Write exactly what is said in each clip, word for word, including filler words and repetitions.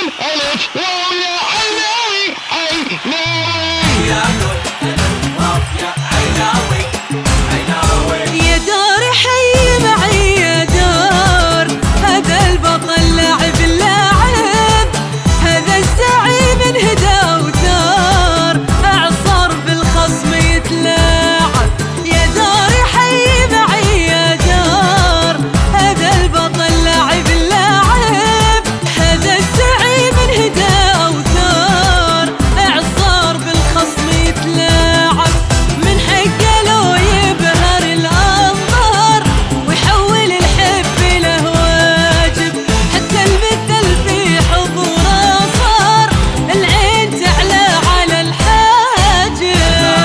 عين ألف واو يا عيناوي عيناوي يا نور ألف واو يا عيناوي عيناوي. يا دار حي معي يا دار، هذا البطل لاعب اللاعب، هذا الزعيم انهدى وثار، اعصر بالخصم يتلاعب. يا دار حي معي يا دار، هذا البطل لاعب اللاعب، هذا الزعيم انهدى وثار، اعصر بالخصم يتلاعب. من حقه لو يبهر الانظار ويحول الحب له واجب، حتى المثل في حضوره صار، العين تعلى على الحاجب.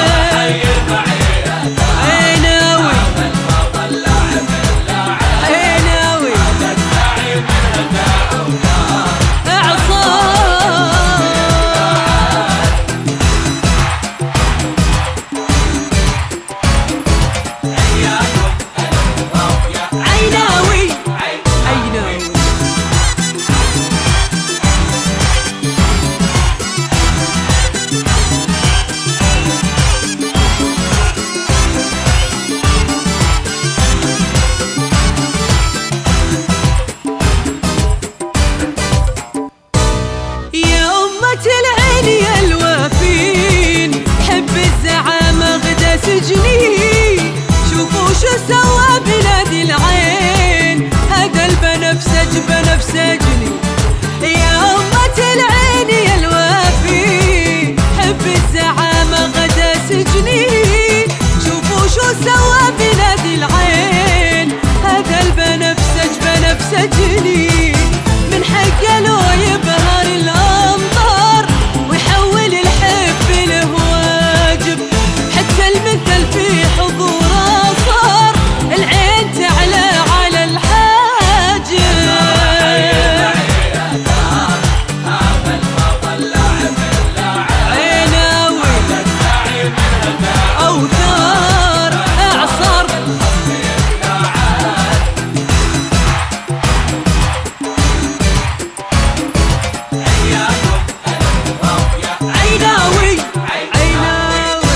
عيناوي عيناوي اعصار عيناوي عيناوي. يا أمة العين يا الوافين، حب الزعامة غدا سجني، شوفوا شو سوى بنادي العين، هذا البنفسج بنفسجني. يا أمة العين يا الوافين، حب الزعامة غدا سجني، شوفوا شو سوى بنادي العين، هذا البنفسج بنفسجني. من حقه لو يبهر الأمطار ويحول الحب له واجب، حتى المثل في حضوره صار، العين تعلى على الحاجب. عيناوي أوثار اعصر عيناوي عيناوي.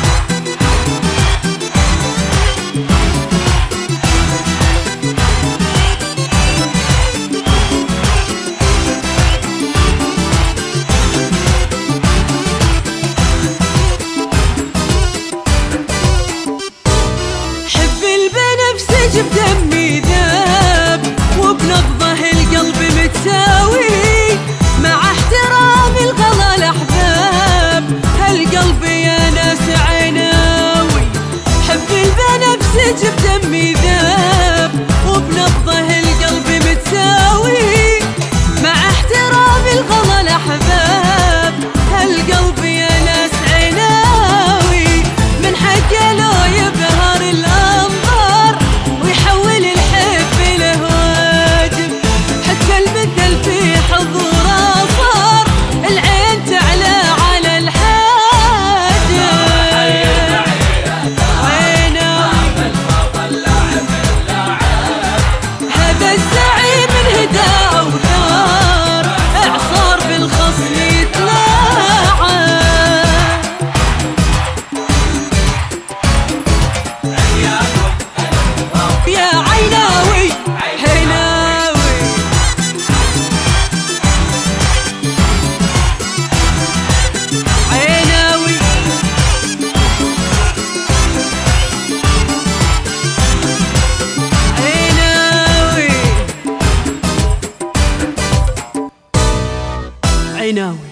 حب البنفسج بدمي ذاب، وبنبضه القلب متساوي، مع احترام الغلا الاحباب، هالقلب يا ناس عيناوي. حب البنفسج بدمي ذاب، وبنبضه القلب متساوي، مع احترام الغلا الاحباب، هالقلب يا ناس عيناوي. من حقه لو يبهر الانظار ويحول الحب له واجب، حتى المثل في حضوره صار، العين تعلى على الحاجب. عيناوي هذا الزعيم انهدى وثار، اعصر بالخصم يتلاعب. يا عيناوي عيناوي عيناوي عيناوي عيناوي.